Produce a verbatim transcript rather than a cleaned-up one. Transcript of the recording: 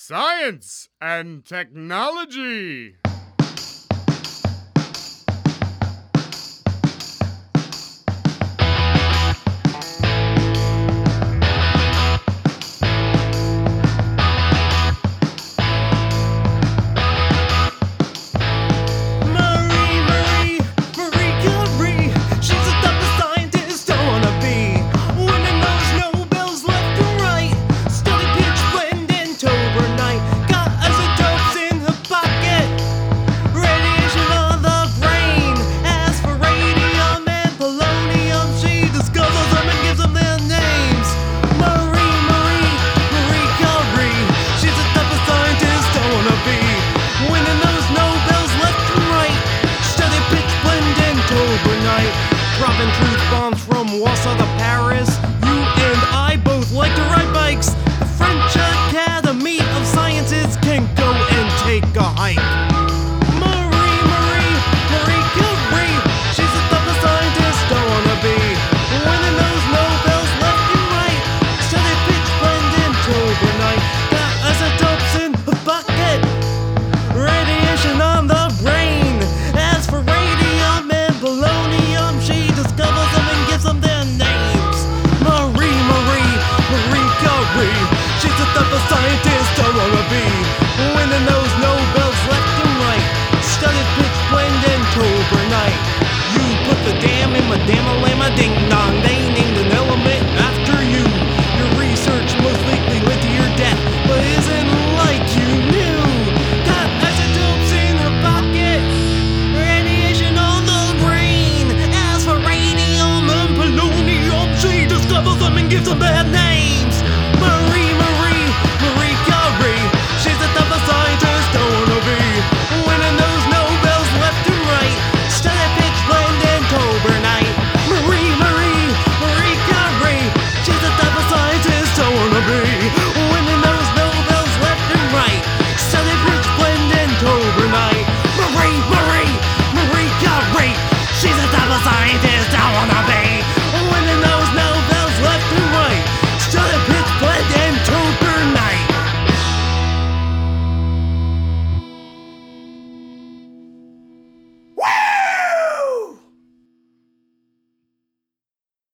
Science and technology. Dropping truth bombs from Warsaw to Paris. You and I both like to ride bikes. The French Academy of Sciences can go and take a hike. Marie, Marie, Marie Curie, she's the toughest scientist I wanna be. Winning those Nobels left and right. Study pitch blend into overnight. Got isotopes in a bucket. Radiation on the brain. As for radium and polonium, she discovers them and gives them their names. Marie, Marie, Marie Curie, she's the type of scientist I wanna be. Winning the